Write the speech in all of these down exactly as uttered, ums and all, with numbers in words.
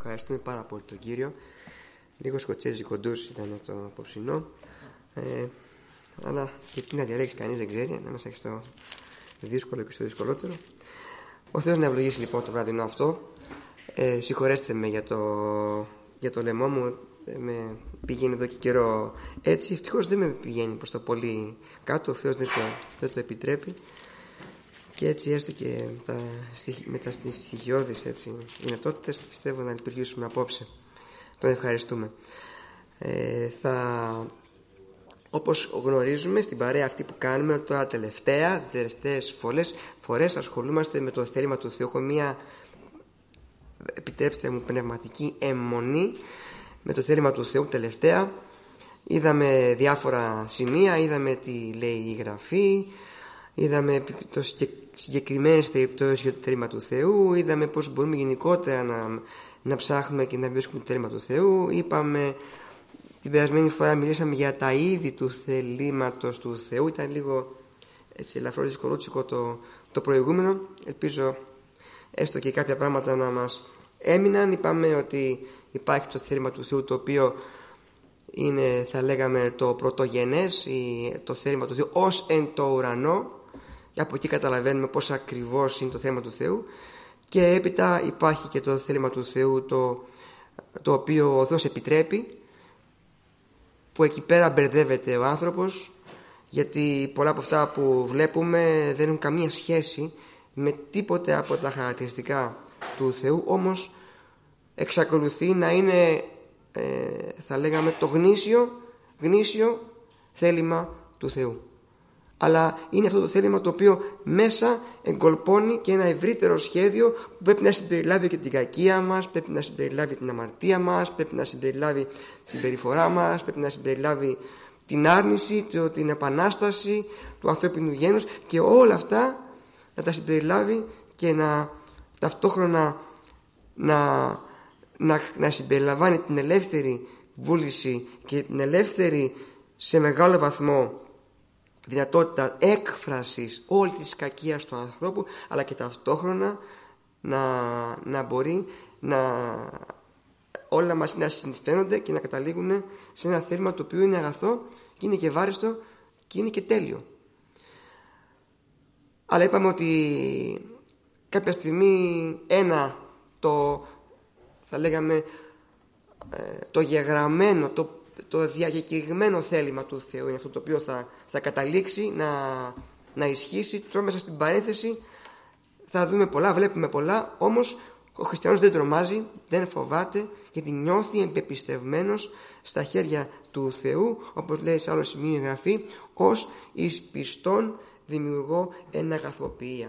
ευχαριστούμε πάρα πολύ τον Κύριο. Λίγο σκοτσέζικο ντους ήταν το απόψινό. Ε, αλλά και τι να διαλέξει κανείς δεν ξέρει, ανάμεσα έχει στο δύσκολο και στο δυσκολότερο. Ο Θεός να ευλογήσει λοιπόν το βραδινό αυτό. Ε, συγχωρέστε με για το, για το λαιμό μου. Ε, με πηγαίνει εδώ και καιρό έτσι. Ευτυχώς δεν με πηγαίνει προς το πολύ κάτω. Ο Θεός δεν το, δεν το επιτρέπει. Και έτσι έστω και τα, με τα στοιχειώδεις δυνατότητες πιστεύω να λειτουργήσουμε απόψε. Τον ευχαριστούμε. Ε, θα, όπως γνωρίζουμε στην παρέα αυτή που κάνουμε τώρα τελευταία, τις τελευταίες φορές, φορές ασχολούμαστε με το θέλημα του Θεού. Έχω μία, επιτρέψτε μου, πνευματική αιμονή με το θέλημα του Θεού τελευταία. Είδαμε διάφορα σημεία, είδαμε τι λέει η Γραφή, είδαμε το συγκεκριμένες περιπτώσεις για το θέλημα του Θεού, είδαμε πώς μπορούμε γενικότερα να, να ψάχνουμε και να βρίσκουμε το θέλημα του Θεού. Είπαμε, την περασμένη φορά μιλήσαμε για τα είδη του θελήματος του Θεού. Ήταν λίγο έτσι ελαφρώς δυσκολούτσικο το, το προηγούμενο. Ελπίζω έστω και κάποια πράγματα να μας έμειναν. Είπαμε ότι υπάρχει το θέλημα του Θεού, το οποίο είναι, θα λέγαμε, το πρωτογενές, το θέλημα του Θεού ως εν το ουρανό. Από εκεί καταλαβαίνουμε πώς ακριβώς είναι το θέλημα του Θεού. Και έπειτα υπάρχει και το θέλημα του Θεού, το, το οποίο ο Θεός επιτρέπει, που εκεί πέρα μπερδεύεται ο άνθρωπος, γιατί πολλά από αυτά που βλέπουμε δεν έχουν καμία σχέση με τίποτε από τα χαρακτηριστικά του Θεού, όμως εξακολουθεί να είναι, ε, θα λέγαμε, το γνήσιο, γνήσιο θέλημα του Θεού. Αλλά είναι αυτό το θέλημα το οποίο μέσα εγκολπώνει και ένα ευρύτερο σχέδιο που πρέπει να συμπεριλάβει και την κακία μας, πρέπει να συμπεριλάβει την αμαρτία μας, πρέπει να συμπεριλάβει την συμπεριφορά μας, πρέπει να συμπεριλάβει την άρνηση, την επανάσταση του ανθρώπινου γένους, και όλα αυτά να τα συμπεριλάβει και να ταυτόχρονα να, να, να συμπεριλαμβάνει την ελεύθερη βούληση και την ελεύθερη σε μεγάλο βαθμό δυνατότητα έκφρασης όλης της κακίας του ανθρώπου, αλλά και ταυτόχρονα να, να μπορεί να όλα μας να συνθαίνονται και να καταλήγουν σε ένα θέλημα το οποίο είναι αγαθό και είναι και βάριστο και είναι και τέλειο. Αλλά είπαμε ότι κάποια στιγμή ένα το, θα λέγαμε, το γεγραμμένο, το το διαγεκριγμένο θέλημα του Θεού είναι αυτό το οποίο θα, θα καταλήξει να, να ισχύσει. Τώρα μέσα στην παρένθεση θα δούμε πολλά, βλέπουμε πολλά, όμως ο χριστιανός δεν τρομάζει, δεν φοβάται, γιατί νιώθει εμπεπιστευμένος στα χέρια του Θεού, όπως λέει σε άλλο σημείο η Γραφή, ως εις πιστόν δημιουργώ εν αγαθοποιία.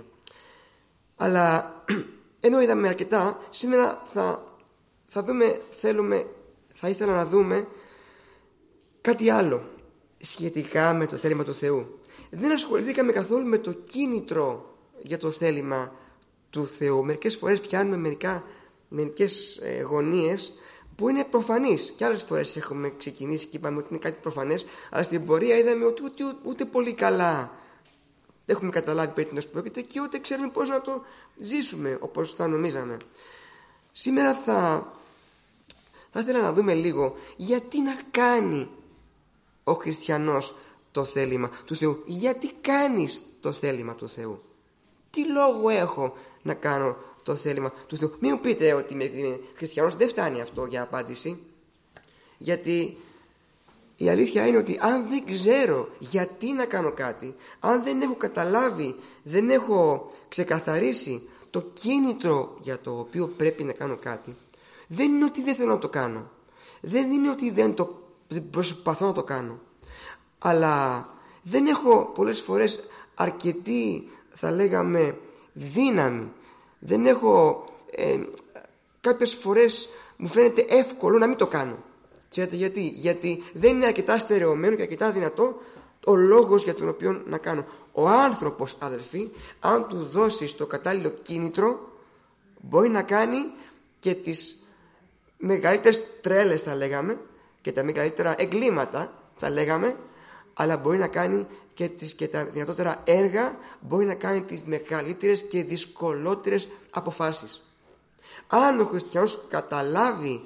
Αλλά ενώ είδαμε αρκετά, σήμερα θα, θα δούμε, θέλουμε, θα ήθελα να δούμε κάτι άλλο σχετικά με το θέλημα του Θεού. Δεν ασχοληθήκαμε καθόλου με το κίνητρο για το θέλημα του Θεού. Μερικές φορές πιάνουμε μερικά, μερικές ε, γωνίες που είναι προφανείς, και άλλες φορές έχουμε ξεκινήσει και είπαμε ότι είναι κάτι προφανές, αλλά στην πορεία είδαμε ότι ούτε, ούτε, ούτε πολύ καλά έχουμε καταλάβει περί τίνος πρόκειται και ούτε ξέρουμε πώς να το ζήσουμε όπως θα νομίζαμε. Σήμερα θα, θα ήθελα να δούμε λίγο γιατί να κάνει ο χριστιανός το θέλημα του Θεού. Γιατί κάνεις το θέλημα του Θεού? Τι λόγο έχω να κάνω το θέλημα του Θεού? Μην μου πείτε ότι είμαι χριστιανός, δεν φτάνει αυτό για απάντηση. Γιατί η αλήθεια είναι ότι αν δεν ξέρω γιατί να κάνω κάτι, αν δεν έχω καταλάβει, δεν έχω ξεκαθαρίσει το κίνητρο για το οποίο πρέπει να κάνω κάτι, δεν είναι ότι δεν θέλω να το κάνω, δεν είναι ότι δεν το δεν προσπαθώ να το κάνω, αλλά δεν έχω πολλές φορές αρκετή, θα λέγαμε, δύναμη, δεν έχω ε, κάποιες φορές μου φαίνεται εύκολο να μην το κάνω. Ξέρετε γιατί? Γιατί δεν είναι αρκετά στερεωμένο και αρκετά δυνατό ο λόγος για τον οποίο να κάνω. Ο άνθρωπος, αδελφοί, αν του δώσεις το κατάλληλο κίνητρο, μπορεί να κάνει και τις μεγαλύτερες τρέλες, θα λέγαμε, και τα μεγαλύτερα εγκλήματα, θα λέγαμε, αλλά μπορεί να κάνει και, τις, και τα δυνατότερα έργα, μπορεί να κάνει τις μεγαλύτερες και δυσκολότερες αποφάσεις. Αν ο χριστιανός καταλάβει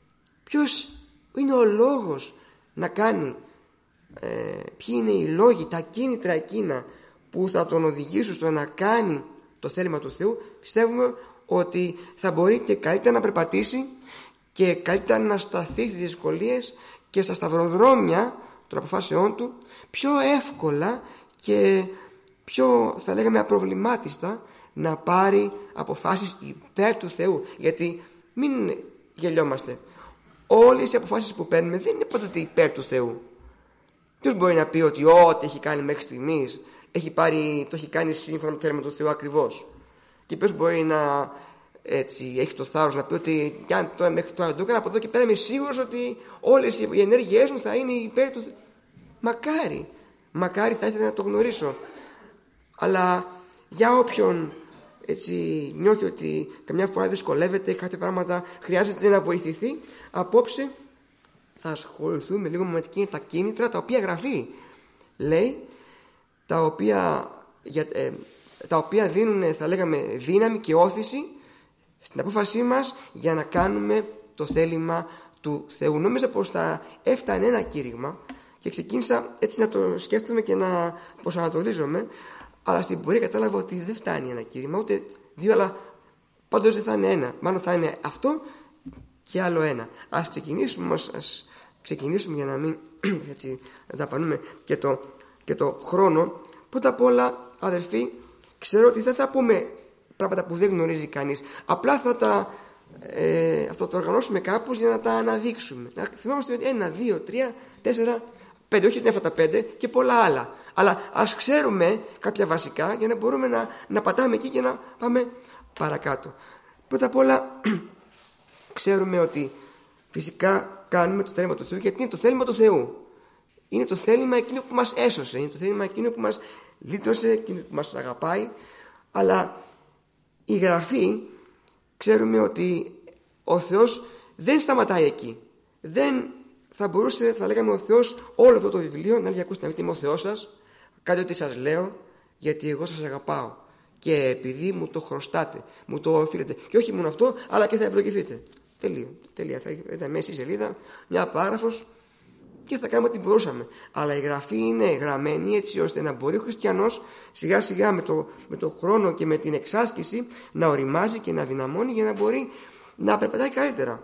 ποιος είναι ο λόγος να κάνει, ε, ποιοι είναι οι λόγοι, τα κίνητρα εκείνα που θα τον οδηγήσουν στο να κάνει το θέλημα του Θεού, πιστεύουμε ότι θα μπορεί και καλύτερα να περπατήσει και καλύτερα να σταθεί στις δυσκολίες και στα σταυροδρόμια των αποφάσεών του πιο εύκολα και πιο, θα λέγαμε, απροβλημάτιστα να πάρει αποφάσεις υπέρ του Θεού. Γιατί μην γελιόμαστε, όλες οι αποφάσεις που παίρνουμε δεν είναι πάντοτε υπέρ του Θεού. Ποιος μπορεί να πει ότι ό,τι έχει κάνει μέχρι στιγμής έχει πάρει, το έχει κάνει σύμφωνα με το θέλημα του Θεού ακριβώς? Και ποιος μπορεί να, έτσι, έχει το θάρρος να πει ότι κι αν τώρα μέχρι τώρα το έκανα, από εδώ και πέρα είμαι σίγουρος ότι όλες οι ενέργειές μου θα είναι υπέρ του Θεού? Μακάρι, μακάρι, θα ήθελα να το γνωρίσω. Αλλά για όποιον, έτσι, νιώθει ότι καμιά φορά δυσκολεύεται, κάποια πράγματα χρειάζεται να βοηθηθεί, απόψε θα ασχοληθούμε λίγο με τα κίνητρα τα οποία γραφεί. Λέει, τα οποία, για, ε, τα οποία δίνουν, θα λέγαμε, δύναμη και όθηση στην απόφασή μας για να κάνουμε το θέλημα του Θεού. Νόμιζα πως θα έφτανε ένα κήρυγμα και ξεκίνησα έτσι να το σκέφτομαι και να προσανατολίζομαι, αλλά στην πορεία κατάλαβα ότι δεν φτάνει ένα κήρυγμα, ούτε δύο, αλλά πάντως δεν θα είναι ένα. Μάλλον θα είναι αυτό και άλλο ένα. Ας ξεκινήσουμε, ας ξεκινήσουμε για να μην έτσι δαπανούμε και το, και το χρόνο. Πρώτα απ' όλα, αδερφοί, ξέρω ότι δεν θα πούμε πράγματα που δεν γνωρίζει κανείς. Απλά θα τα, ε, θα το οργανώσουμε κάπως για να τα αναδείξουμε. Να θυμάμαστε ότι ένα, δύο, τρία, τέσσερα, πέντε, όχι αυτά τα πέντε και πολλά άλλα. Αλλά ας ξέρουμε κάποια βασικά για να μπορούμε να, να πατάμε εκεί και να πάμε παρακάτω. Πρώτα απ' όλα, ξέρουμε ότι φυσικά κάνουμε το θέλημα του Θεού, γιατί είναι το θέλημα του Θεού. Είναι το θέλημα εκείνο που μας έσωσε, είναι το θέλημα εκείνο που μας λύτωσε, εκείνο που μας αγαπάει. Αλλά η Γραφή, ξέρουμε ότι ο Θεός δεν σταματάει εκεί. Δεν θα μπορούσε, θα λέγαμε, ο Θεός όλο αυτό το βιβλίο να λέει: ακούστε, να είμαι ο Θεός σας, κάντε ό,τι σας λέω, γιατί εγώ σας αγαπάω και επειδή μου το χρωστάτε, μου το οφείλετε. Και όχι μόνο αυτό, αλλά και θα ευλογηθείτε. Τελείο. Τελεία. Θα ήταν μέση σελίδα, μια παράγραφος και θα κάνουμε ό,τι μπορούσαμε. Αλλά η Γραφή είναι γραμμένη έτσι ώστε να μπορεί ο χριστιανός σιγά σιγά με το, με το χρόνο και με την εξάσκηση να οριμάζει και να δυναμώνει για να μπορεί να περπατάει καλύτερα.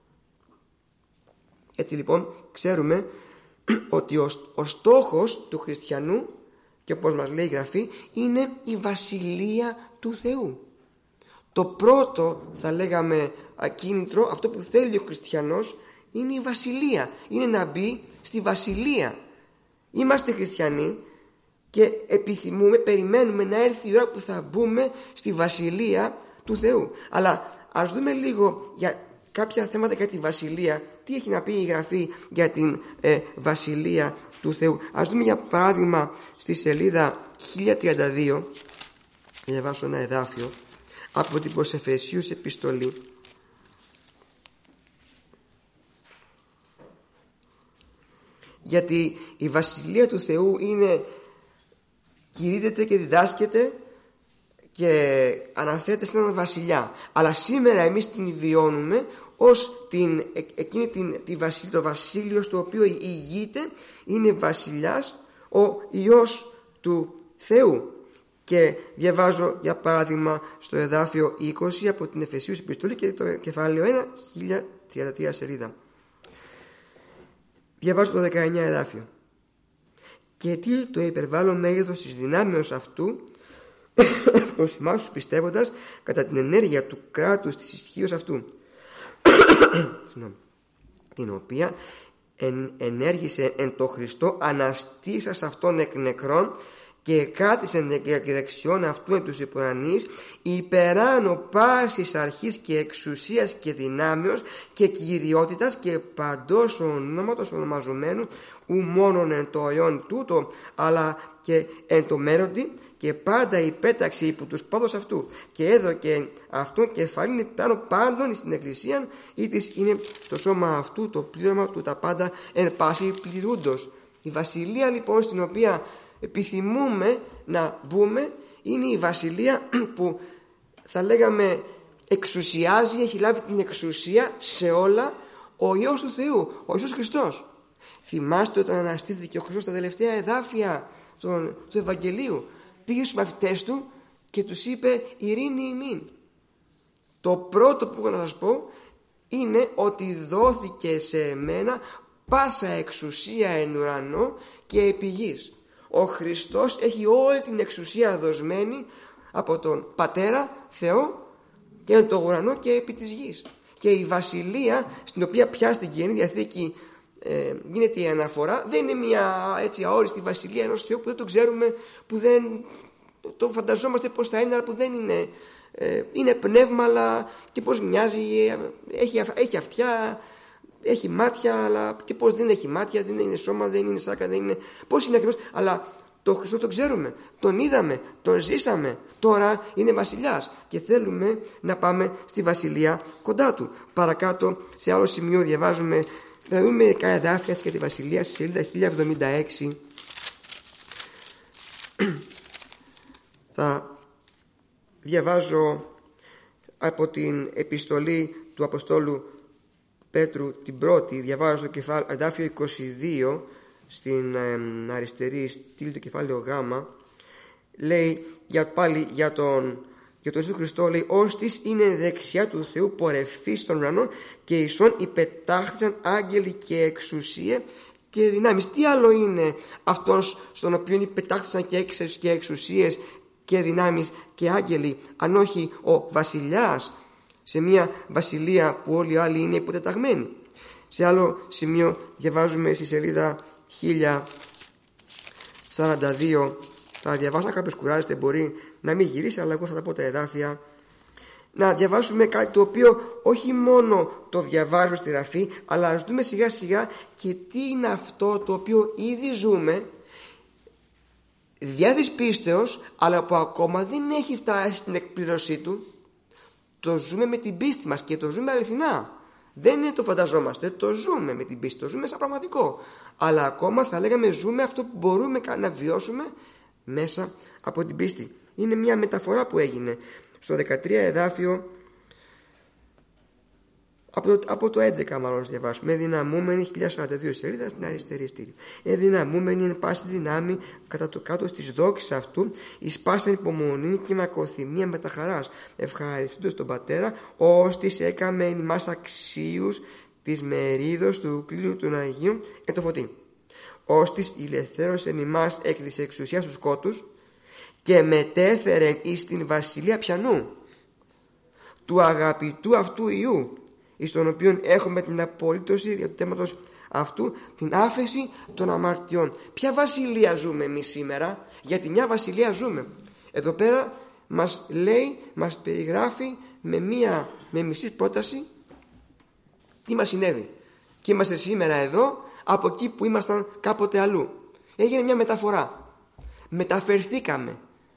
Έτσι λοιπόν ξέρουμε ότι ο, ο στόχος του χριστιανού, και όπως μας λέει η Γραφή, είναι η βασιλεία του Θεού. Το πρώτο, θα λέγαμε, ακίνητρο, αυτό που θέλει ο χριστιανός, είναι η βασιλεία. Είναι να μπει στη βασιλεία. Είμαστε χριστιανοί και επιθυμούμε, περιμένουμε να έρθει η ώρα που θα μπούμε στη βασιλεία του Θεού. Αλλά ας δούμε λίγο για κάποια θέματα για τη βασιλεία. Τι έχει να πει η Γραφή για την ε, βασιλεία του Θεού? Ας δούμε για παράδειγμα στη σελίδα χίλια τριάντα δύο, να διαβάσω ένα εδάφιο από την προς Εφεσίους επιστολή. Γιατί η βασιλεία του Θεού είναι, κηρύττεται και διδάσκεται και αναφέρεται σε έναν βασιλιά. Αλλά σήμερα εμείς την βιώνουμε ως την, εκείνη την, τη βασίλεια, το βασίλειο στο οποίο ηγείται, είναι βασιλιάς ο Υιός του Θεού. Και διαβάζω για παράδειγμα στο εδάφιο είκοσι από την Εφεσίους επιστολή και το κεφάλαιο ένα, χίλια τριάντα τρία σελίδα. Διαβάζω το δεκαεννιά εδάφιο. Και τι το υπερβάλλον μέγεθος της δυνάμεως αυτού προς εμάς τους πιστεύοντας κατά την ενέργεια του κράτους της ισχύως αυτού, την οποία εν, ενέργησε εν το Χριστό αναστήσας αυτόν εκ νεκρών και κράτησε και δεξιόν αυτού εν τους υπουρανείς υπεράνω πάσης αρχής και εξουσίας και δυνάμεως και κυριότητας και παντός ονόματος ονομαζομένου ου μόνον εν το αιών τούτο αλλά και εν το μέλλοντι και πάντα υπέταξε υπό τους πόδους αυτού και έδωκε αυτόν κεφαλήν πάνω πάντων στην εκκλησία ή της είναι το σώμα αυτού το πλήρωμα του τα πάντα εν πάση πληρούντος. Η βασιλεία λοιπόν στην οποία επιθυμούμε να μπούμε είναι η βασιλεία που θα λέγαμε εξουσιάζει, έχει λάβει την εξουσία σε όλα ο Υιός του Θεού, ο Ιησούς Χριστός. Θυμάστε όταν αναστήθηκε ο Χριστός στα τελευταία εδάφια του Ευαγγελίου, πήγε στους μαθητές του και τους είπε ειρήνη ημίν. Το πρώτο που έχω να σας πω είναι ότι δόθηκε σε εμένα πάσα εξουσία εν ουρανό και επί γης. Ο Χριστός έχει όλη την εξουσία δοσμένη από τον Πατέρα Θεό και εν το ουρανό και επί της γης. Και η βασιλεία στην οποία πια στην Καινή Διαθήκη ε, γίνεται η αναφορά δεν είναι μια έτσι αόριστη βασιλεία ενός Θεού που δεν το ξέρουμε, που δεν το φανταζόμαστε πως θα είναι, αλλά που δεν είναι. Ε, είναι πνεύμα, αλλά και πως μοιάζει, έχει, έχει αυτιά, έχει μάτια, αλλά και πως δεν έχει μάτια, δεν είναι σώμα, δεν είναι σάκα, δεν είναι. Πώς είναι ακριβώς, αλλά τον Χριστό τον ξέρουμε, τον είδαμε, τον ζήσαμε. Τώρα είναι βασιλιάς και θέλουμε να πάμε στη βασιλεία κοντά του. Παρακάτω, σε άλλο σημείο, διαβάζουμε, θα δούμε μερικά εδάφια για τη βασιλεία στη σελίδα χίλια εβδομήντα έξι. Θα διαβάζω από την επιστολή του Αποστόλου Πέτρου την πρώτη, διαβάζω το κεφάλαιο, εδάφιο είκοσι δύο, στην ε, αριστερή στήλη του κεφάλαιο Γ, λέει για, πάλι για τον, για τον Ιησού Χριστό, λέει «Ώστις είναι δεξιά του Θεού πορευθείς στον ουρανό και εισών υπετάχθησαν άγγελοι και εξουσία και δυνάμεις». Τι άλλο είναι αυτός στον οποίο υπετάχθησαν και, εξ, και εξουσίες και δυνάμεις και άγγελοι, αν όχι ο βασιλιάς σε μια βασιλεία που όλοι οι άλλοι είναι υποτεταγμένοι. Σε άλλο σημείο διαβάζουμε στη σελίδα χίλια σαράντα δύο, θα διαβάσω, αν κάποιος κουράζεται μπορεί να μην γυρίσει, αλλά εγώ θα τα πω τα εδάφια. Να διαβάσουμε κάτι το οποίο όχι μόνο το διαβάζουμε στη Γραφή, αλλά ας δούμε σιγά σιγά και τι είναι αυτό το οποίο ήδη ζούμε διά της πίστεως, αλλά που ακόμα δεν έχει φτάσει στην εκπλήρωσή του. Το ζούμε με την πίστη μας και το ζούμε αληθινά. Δεν είναι το φανταζόμαστε, το ζούμε με την πίστη, το ζούμε σαν πραγματικό. Αλλά ακόμα θα λέγαμε ζούμε αυτό που μπορούμε να βιώσουμε μέσα από την πίστη. Είναι μια μεταφορά που έγινε στο δεκατρία εδάφιο, από το, από το έντεκα μάλλον διαβάσουμε. Εδυναμούμενη, χίλια σαράντα δύο σελίδα στην αριστερή στήλη. Εδυναμούμενη εν πάση δυνάμει κατά το κάτω της δόξης αυτού, εις πάσαν υπομονή και μακροθυμία με τα χαράς, ευχαριστούντος τον Πατέρα, ώστις έκαμε εν ημάς αξίους της μερίδος του κλήρου των Αγίων εν το φωτί. Ώστις ηλευθέρωσε εν ημάς εκ της εξουσίας του σκότους και μετέφερε εις την βασιλεία πιανού του αγαπητού αυτού Υιού, εις τον οποίον έχουμε την απολύτωση για του θέματος αυτού, την άφεση των αμαρτιών. Ποια βασιλεία ζούμε εμείς σήμερα? Γιατί μια βασιλεία ζούμε. Εδώ πέρα μας λέει, μας περιγράφει με μία με μισή πρόταση τι μας συνέβη. Και είμαστε σήμερα εδώ από εκεί που ήμασταν κάποτε αλλού. Έγινε μια μεταφορά. Μεταφερθήκαμε.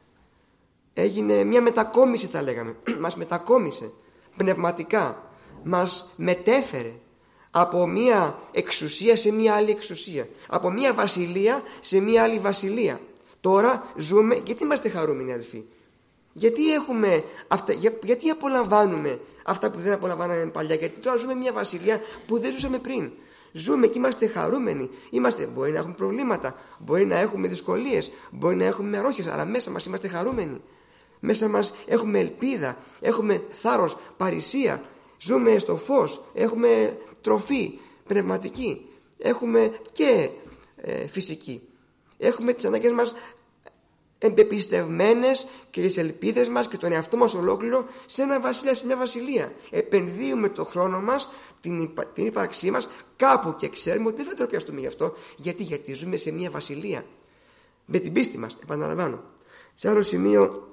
Έγινε μια μετακόμιση, θα λέγαμε. Μας μετακόμισε πνευματικά. Μας μετέφερε από μια εξουσία σε μια άλλη εξουσία, από μια βασιλεία σε μια άλλη βασιλεία. Τώρα ζούμε. Γιατί είμαστε χαρούμενοι, αδελφοί? Γιατί έχουμε αυτά, για, γιατί απολαμβάνουμε αυτά που δεν απολαμβάναμε παλιά? Γιατί τώρα ζούμε μια βασιλεία που δεν ζούσαμε πριν. Ζούμε και είμαστε χαρούμενοι. Είμαστε, μπορεί να έχουμε προβλήματα, μπορεί να έχουμε δυσκολίες, μπορεί να έχουμε αρρώστιες, αλλά μέσα μας είμαστε χαρούμενοι. Μέσα μας έχουμε ελπίδα, έχουμε θάρρος, παρησία. Ζούμε στο φως, έχουμε τροφή πνευματική, έχουμε και ε, φυσική. Έχουμε τις ανάγκες μας εμπεπιστευμένες και τις ελπίδες μας και τον εαυτό μας ολόκληρο σε ένα βασιλεία, σε μια βασιλεία. Επενδύουμε το χρόνο μας, την, την ύπαρξή μας κάπου και ξέρουμε ότι δεν θα τροπιαστούμε γι' αυτό. Γιατί, γιατί ζούμε σε μια βασιλεία. Με την πίστη μας, επαναλαμβάνω. Σε άλλο σημείο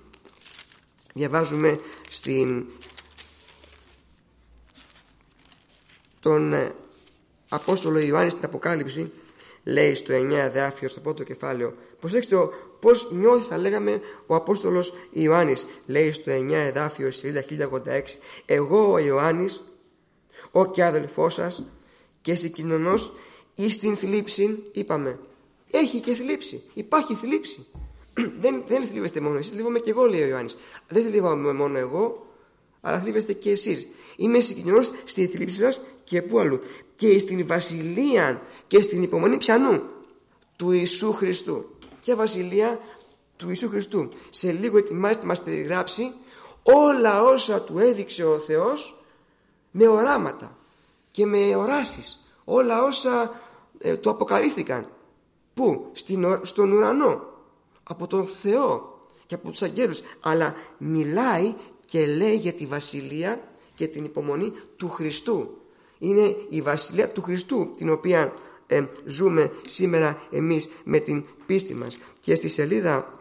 διαβάζουμε στην τον ε, Απόστολο Ιωάννη στην Αποκάλυψη, λέει στο εννιά εδάφιο, στο πρώτο κεφάλαιο. Προσέξτε πώς νιώθει, θα λέγαμε, ο Απόστολος Ιωάννης. Λέει στο εννιά εδάφιο, σελίδα χίλια ογδόντα έξι, εγώ ο Ιωάννης, ο και αδελφός σας και συγκοινωνός εις την θλίψη. Είπαμε, έχει και θλίψη, υπάρχει θλίψη. δεν, δεν θλίβεστε μόνο εσείς, θλίβομαι και εγώ, λέει ο Ιωάννης. Δεν θλίβομαι μόνο εγώ, αλλά θλίβεστε και εσείς. Είμαι συγκεκριμένος στη θλίψη σας και πού αλλού. Και στην βασιλεία και στην υπομονή πιανού? Του Ιησού Χριστού. Ποια βασιλεία? Του Ιησού Χριστού. Σε λίγο ετοιμάζεται να μας περιγράψει όλα όσα του έδειξε ο Θεός με οράματα και με οράσεις. Όλα όσα ε, του αποκαλύφθηκαν. Πού? Στην, στον ουρανό. Από τον Θεό και από τους αγγέλους. Αλλά μιλάει και λέει για τη βασιλεία και την υπομονή του Χριστού. Είναι η βασιλεία του Χριστού την οποία ε, ζούμε σήμερα εμείς με την πίστη μας. Και στη σελίδα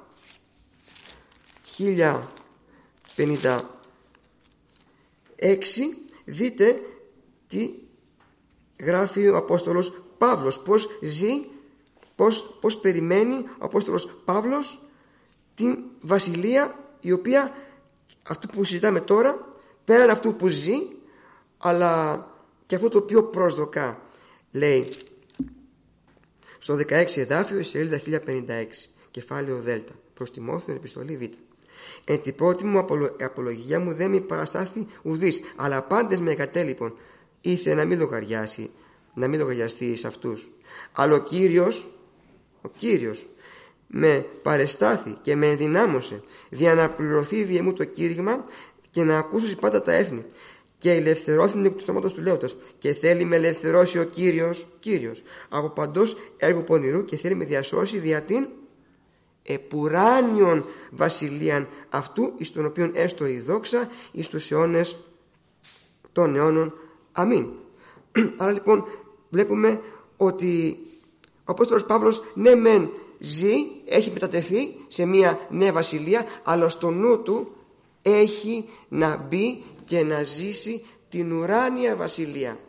χίλια πενήντα έξι δείτε τι γράφει ο Απόστολος Παύλος, πώς ζει, πώς, πώς περιμένει ο Απόστολος Παύλος την βασιλεία, η οποία αυτό που συζητάμε τώρα, πέραν αυτού που ζει, αλλά και αυτό το οποίο προσδοκά. Λέει στο δεκαέξι εδάφιο, η σελίδα χίλια πενήντα έξι, κεφάλαιο Δ, προς Τιμόθεον επιστολή Β. Εν την πρώτη μου απολογία μου δεν με παραστάθη ουδής, αλλά πάντες με εγκατέλειπον. Ήθε να μην λογαριάσει, να μην λογαριαστεί σε αυτούς. Αλλά ο Κύριος, ο Κύριος με παρεστάθη και με ενδυνάμωσε, δια να πληρωθεί διε μου το κήρυγμα και να ακούσω πάντα τα έθνη. Και ελευθερώθην εκ του στόματος του λέοντος. Και θέλει με ελευθερώσει ο Κύριος, Κύριος, από παντός έργου πονηρού, και θέλει με διασώσει δια την επουράνιον βασιλείαν αυτού, εις τον οποίον έστω η δόξα εις τους αιώνες των αιώνων. Αμήν. Άρα λοιπόν βλέπουμε ότι ο Απόστολος Παύλος ναι μεν ζει, έχει μετατεθεί σε μια νέα βασιλεία, αλλά στο νου του έχει να μπει και να ζήσει την ουράνια βασιλεία.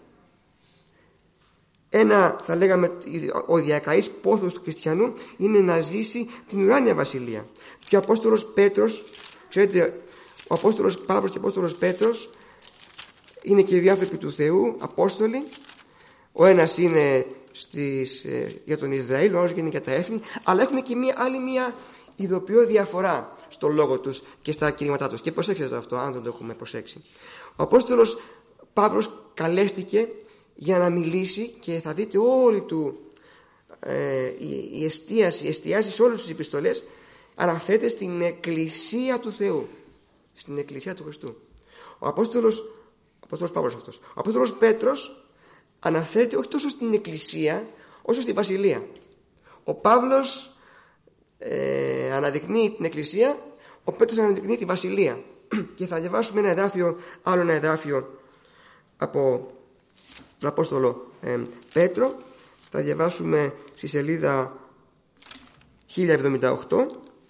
Ένα, θα λέγαμε, ο διακαής πόθος του χριστιανού είναι να ζήσει την ουράνια βασιλεία. Και ο Απόστολος Πέτρος, ξέρετε, ο Απόστολος Παύλος και ο Απόστολος Πέτρος είναι και οι δύο άνθρωποι του Θεού, Απόστολοι. Ο ένας είναι στις, ε, για τον Ισραήλ, ο άλλος είναι για τα έθνη, αλλά έχουν και μία, άλλη μία ειδοποιώ διαφορά στο λόγο τους και στα κηρύγματά τους. Και προσέξτε το αυτό, αν δεν το έχουμε προσέξει. Ο Απόστολος Παύλος καλέστηκε για να μιλήσει, και θα δείτε όλη του ε, η, η εστίαση, εστιάζει σε όλες τις επιστολές, αναφέρεται στην Εκκλησία του Θεού, στην Εκκλησία του Χριστού. Ο Απόστολος, ο Απόστολος Παύλος αυτός. Ο Απόστολος Πέτρος αναφέρεται όχι τόσο στην Εκκλησία όσο στη Βασιλεία. Ο Παύλος ε, αναδεικνύει την Εκκλησία, ο Πέτρος αναδεικνύει τη Βασιλεία. Και θα διαβάσουμε ένα εδάφιο, άλλο ένα εδάφιο από τον Απόστολο ε, Πέτρο. Θα διαβάσουμε στη σελίδα χίλια εβδομήντα οκτώ.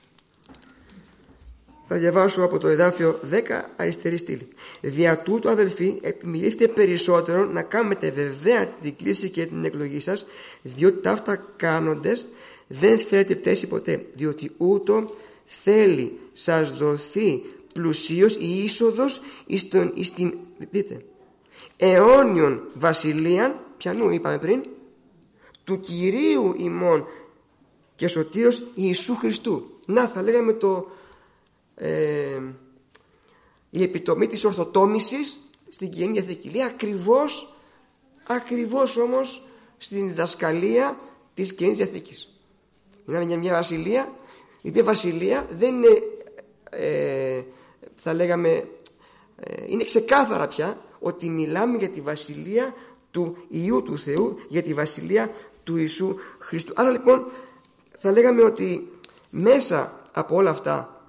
Θα διαβάσω από το εδάφιο δέκα, αριστερή στήλη. Δια τούτου, αδελφοί, επιμιλήστε περισσότερο να κάνετε βεβαία την κλίση και την εκλογή σας, διότι ταύτα κάνοντες δεν θέλετε πτέσει ποτέ, διότι ούτω θέλει σας δοθεί πλουσίως η είσοδος εις, τον, εις την, δείτε, αιώνιον βασιλείαν, πιανού είπαμε πριν, του Κυρίου ημών και σωτήρος Ιησού Χριστού. Να, θα λέγαμε το ε, η επιτομή της ορθοτόμησης στην Καινή Διαθήκη. Λέει ακριβώς, ακριβώς όμως στην διδασκαλία της Καινής Διαθήκης. Είναι μια, μια βασιλεία, η οποία βασιλεία δεν είναι ε, θα λέγαμε ε, είναι ξεκάθαρα πια ότι μιλάμε για τη βασιλεία του Υιού του Θεού, για τη βασιλεία του Ιησού Χριστού. Άρα λοιπόν θα λέγαμε ότι μέσα από όλα αυτά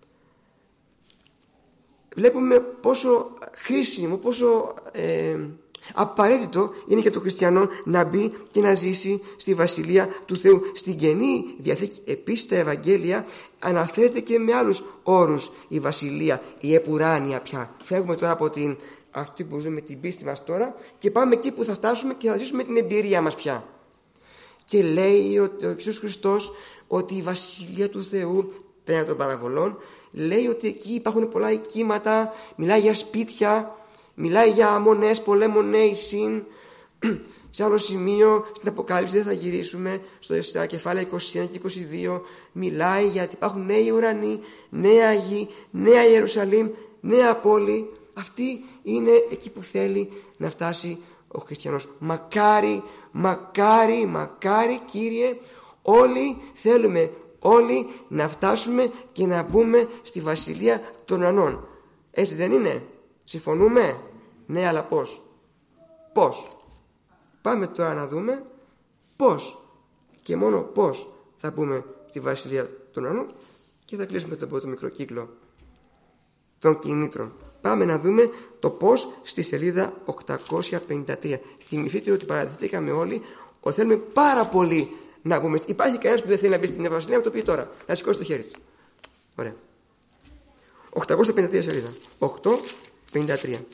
βλέπουμε πόσο χρήσιμο, πόσο ε, απαραίτητο είναι για τον χριστιανό να μπει και να ζήσει στη βασιλεία του Θεού. Στην Καινή Διαθήκη επίσης τα Ευαγγέλια αναφέρεται και με άλλους όρους η βασιλεία, η επουράνια πια. Φεύγουμε τώρα από την, αυτή που ζούμε την πίστη μας τώρα και πάμε εκεί που θα φτάσουμε και θα ζήσουμε την εμπειρία μας πια. Και λέει ο, ο Ιησούς Χριστός ότι η βασιλεία του Θεού, πέραν των παραβολών, λέει ότι εκεί υπάρχουν πολλά οικίματα, μιλάει για σπίτια, μιλάει για μονές, πολλές μονές συν. Σε άλλο σημείο στην Αποκάλυψη, δεν θα γυρίσουμε, στο κεφάλαια είκοσι ένα και είκοσι δύο, μιλάει για ότι υπάρχουν νέοι ουρανοί, νέα γη, νέα Ιερουσαλήμ, νέα πόλη, αυτή είναι εκεί που θέλει να φτάσει ο χριστιανός. Μακάρι, μακάρι, μακάρι, Κύριε, όλοι θέλουμε όλοι να φτάσουμε και να μπούμε στη Βασιλεία των Ουρανών. Έτσι δεν είναι? Συμφωνούμε? Ναι, αλλά πώς? Πώς? Πάμε τώρα να δούμε πώς και μόνο πώς θα μπούμε στη Βασιλεία των Ουρανών και θα κλείσουμε τον πρώτο μικρό κύκλο των κινήτρων. Πάμε να δούμε το πώς στη σελίδα οκτακόσια πενήντα τρία. Θυμηθείτε ότι παραδεχτήκαμε όλοι ότι θέλουμε πάρα πολύ να μπούμε. Υπάρχει κανένας που δεν θέλει να μπει στην Βασιλεία? Να το πει τώρα. Να σηκώσει το χέρι του. Ωραία. οκτακόσια πενήντα τρία σελίδα. οκτακόσια πενήντα τρία.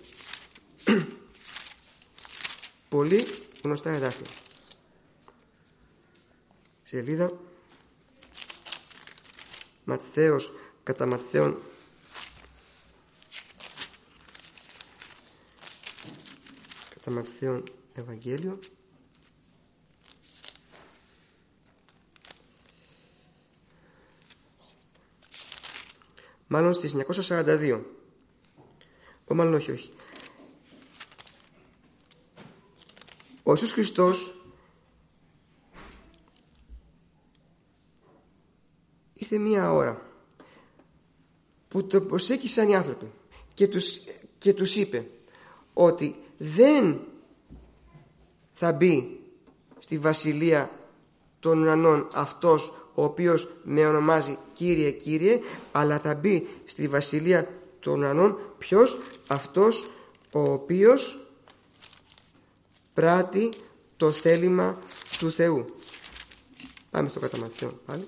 Πολύ γνωστά εδάφια. Σελίδα Ματθαίος κατά Ματθαίον κατά Ματθαίον Ευαγγέλιο. Μάλλον στις εννιακόσια σαράντα δύο. Ω, μάλλον όχι, όχι. Ο Ιησούς Χριστός ήρθε μία ώρα που το προσέγγισαν οι άνθρωποι και τους, και τους είπε ότι δεν θα μπει στη Βασιλεία των Ουρανών αυτός ο οποίος με ονομάζει Κύριε, Κύριε, αλλά θα μπει στη Βασιλεία των Ουρανών ποιος? Αυτός ο οποίος πράττει το θέλημα του Θεού. Πάμε στο κατά Ματθαίον πάλι.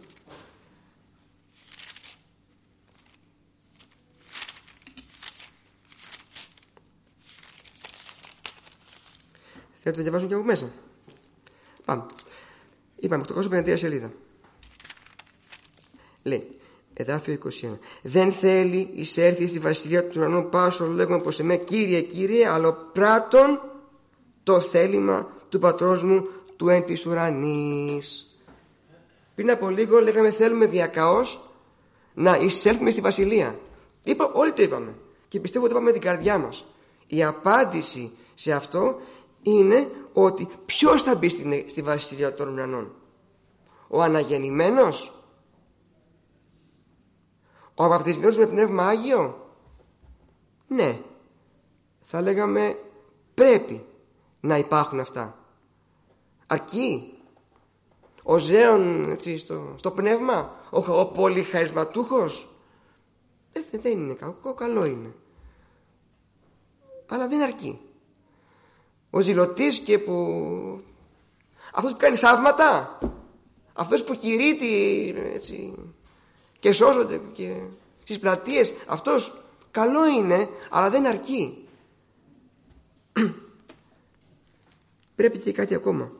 Θέλετε να διαβάσουμε και από μέσα? Πάμε. Είπαμε οκτακόσια πενήντα τρία σελίδα. Λέει, εδάφιο είκοσι ένα. Δεν θέλει εισέρθει στη Βασιλεία του Ουρανού πάσο λέγον προς εμέ Κύριε, Κύριε, αλλά πράττον το θέλημα του πατρός μου του εν της ουρανής. Πριν από λίγο λέγαμε θέλουμε διακαώς να εισέλθουμε στη Βασιλεία. Είπα, όλοι το είπαμε και πιστεύω ότι είπαμε με την καρδιά μας. Η απάντηση σε αυτό είναι ότι ποιος θα μπει στη, στη Βασιλεία των Ουρανών? Ο αναγεννημένος? Ο βαπτισμένος με Πνεύμα Άγιο? Ναι, θα λέγαμε πρέπει να υπάρχουν αυτά. Αρκεί ο ζέων έτσι, στο, στο πνεύμα, ο, ο πολυχαρισματούχος? Δεν, δεν είναι κακό, καλό είναι, αλλά δεν αρκεί. Ο ζηλωτής και που αυτός που κάνει θαύματα, αυτός που κηρύττει έτσι, και σώζονται και στις πλατείες, αυτός καλό είναι, αλλά δεν αρκεί. Πρέπει και κάτι ακόμα.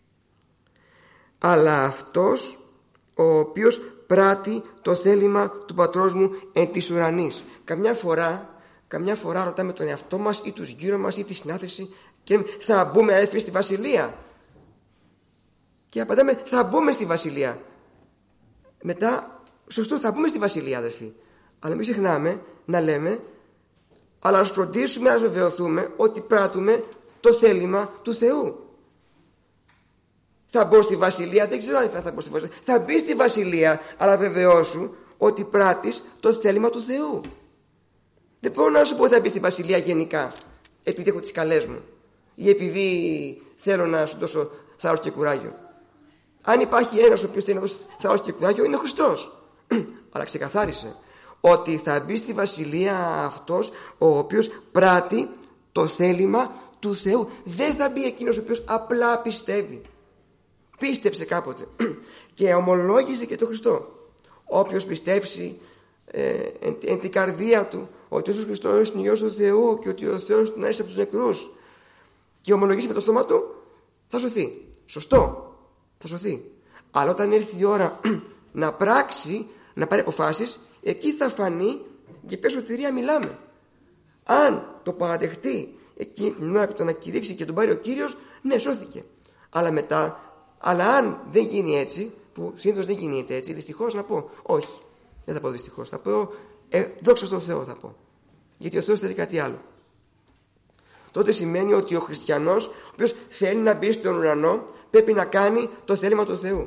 Αλλά αυτός ο οποίος πράττει το θέλημα του πατρός μου εν της ουρανής. Καμιά φορά, καμιά φορά ρωτάμε τον εαυτό μας ή τους γύρω μας ή τη συνάθρηση και θα μπούμε αδελφοί στη Βασιλεία? Και απαντάμε θα μπούμε στη Βασιλεία. Μετά σωστό, θα μπούμε στη Βασιλεία αδελφοί, αλλά μην ξεχνάμε να λέμε αλλά ας φροντίσουμε να βεβαιωθούμε ότι πράττουμε το θέλημα του Θεού. Θα μπω στη Βασιλεία? Δεν ξέρω αν θα μπω στη Βασιλεία. Θα μπει στη Βασιλεία, αλλά βεβαιώσου ότι πράττεις το θέλημα του Θεού. Δεν μπορώ να σου πω ότι θα μπει στη Βασιλεία γενικά επειδή έχω τις καλές μου ή επειδή θέλω να σου δώσω θάρρος και κουράγιο. Αν υπάρχει ένας ο οποίος θέλει να δώσει θάρρος και κουράγιο, είναι ο Χριστός. Αλλά ξεκαθάρισε ότι θα μπει στη Βασιλεία αυτός ο οποίος πράττει το θέλημα του Θεού. Δεν θα μπει εκείνος ο οποίος απλά πιστεύει. Πίστεψε κάποτε και ομολόγησε και το Χριστό. Όποιος πιστεύσει ε, εν, εν την καρδία του ότι ο Ιησούς Χριστός είναι Υιός του Θεού και ότι ο Θεός τον έρισε από τους νεκρούς και ομολογήσει με το στόμα του, θα σωθεί. Σωστό, θα σωθεί. Αλλά όταν έρθει η ώρα να πράξει, να πάρει αποφάσεις, εκεί θα φανεί και ποια σωτηρία μιλάμε. Αν το παραδεχτεί εκείνη την ώρα που τον ακηρύξει και τον πάρει ο Κύριος, ναι, σώθηκε. Αλλά μετά, αλλά αν δεν γίνει έτσι, που συνήθως δεν γίνεται έτσι, δυστυχώς να πω, όχι, δεν θα πω δυστυχώς, θα πω ε, δόξα στον Θεό θα πω. γιατί ο Θεός θέλει κάτι άλλο. Τότε σημαίνει ότι ο χριστιανός, ο οποίος θέλει να μπει στον ουρανό, πρέπει να κάνει το θέλημα του Θεού.